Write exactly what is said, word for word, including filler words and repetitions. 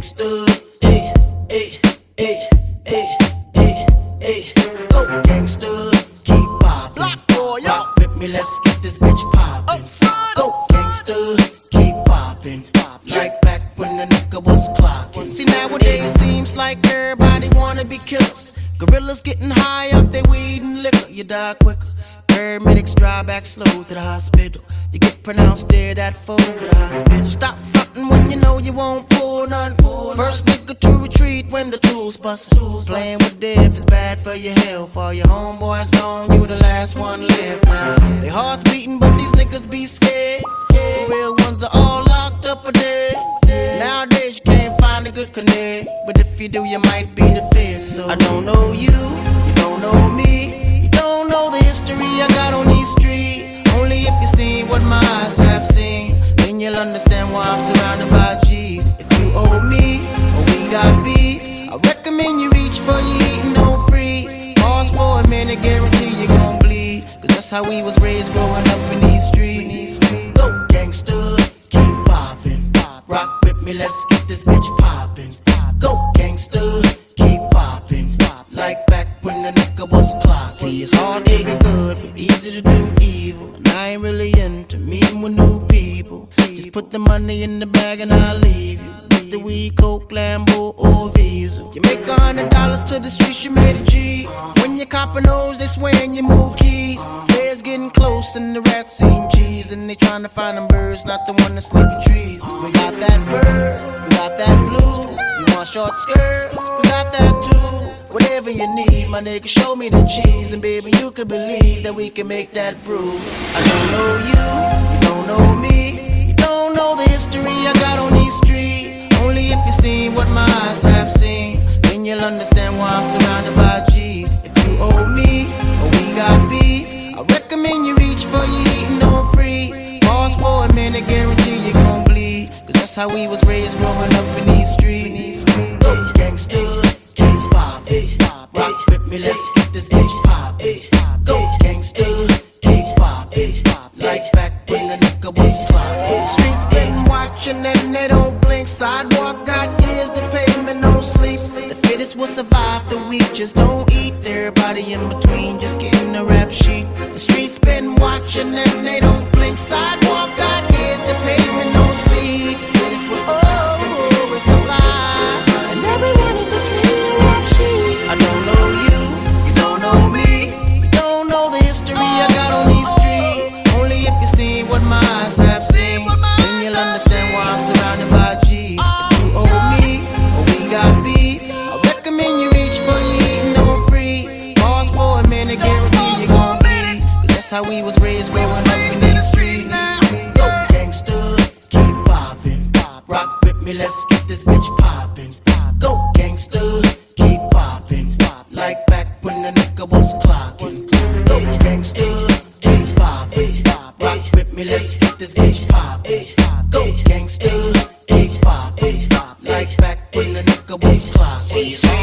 gangsters. Hey, hey, hey, hey, hey, hey. Go gangsters, keep poppin'. Black boy, yo. Rock with me, let's get this bitch poppin'. Up front. Go gangsters, keep poppin'. Like back when the nigga was clockin'. See, nowadays seems like everybody wanna be killers. Gorillas getting high off their weed and liquor. You die quicker. Paramedics drive back slow to the hospital. You get pronounced dead at four to the hospital. Stop frontin' when you know you won't pull none. First nigga to retreat when the tools bust. Playing with death is bad for your health. All your homeboys gone, you the last one left now. Their hearts beating, but these niggas be scared. The real ones are all locked up or dead. Nowadays you can't find a good connect, but if you do, you might be the fed. So I don't know you, you don't know me, you don't know the history I got on these streets. Only if you seen what my eyes have seen, then you'll understand why I'm surrounded by G's. If you owe me, or we got beef, I recommend you reach for your heat and don't freeze. Pause for a minute, guarantee you gon' bleed, cause that's how we was raised growing up in these streets. Go gangsters, keep poppin'. Rock with me, let's get this bitch poppin'. Go gangsters, keep poppin'. Like back when the nigga was clockin'. See, it's hard to be good, but easy to do evil. And I ain't really into meeting with new people. Just put the money in the bag and I'll leave you. With the weed, coke, Lambo, or Visa. You make a hundred dollars to the streets, you made a G. When you coppin' those, they swearin' you move keys. Feds getting close and the rats seem G's. And they trying to find them birds, not the one that sleep in trees. We got that bird, we got that blue. You want short skirts, we got that too. Whatever you need, my nigga, show me the cheese. And baby, you can believe that we can make that brew. I don't know you, you don't know me, you don't know the history I got on these streets. Only if you seen what my eyes have seen, then you'll understand why I'm surrounded by G's. If you owe me, or we got beef, I recommend you reach for your heat and don't freeze. Pause for a minute, guarantee you gon' bleed, cause that's how we was raised growing up in these streets. Go gangsters, keep poppin'. Rock with me, let's get this bitch poppin'. Go gangsters, keep poppin'. Like back when the nigga was clockin'. Streets been watching and they don't blink. Sidewalk got ears, the pavement don't sleep. The fittest will survive the weak, just don't eat. Everybody in between just getting the rap sheet. The streets been watching and they don't blink. Sidewalk got ears, the pavement don't sleep. The fittest will survive, oh, will survive. And everyone in between the rap sheet. I don't know you, you don't know me, you don't know the history I got on these streets. Only if you seen what my eyes have seen, then you'll understand why I'm surrounded by G's. If you owe me, or we got beef, I recommend you reach for your heat and don't freeze. Pause for a minute, guarantee you gon' bleed, cause that's how we was raised growing up in these streets. Go gangsters, keep poppin'. Rock with me, let's get this bitch poppin'. Go gangsters, keep poppin'. Like back when the nigga was clockin'. Go gangsters, keep poppin'. Rock with me, let's get this bitch poppin'. Go gangsters, keep poppin'. Like back when the nigga was clockin'.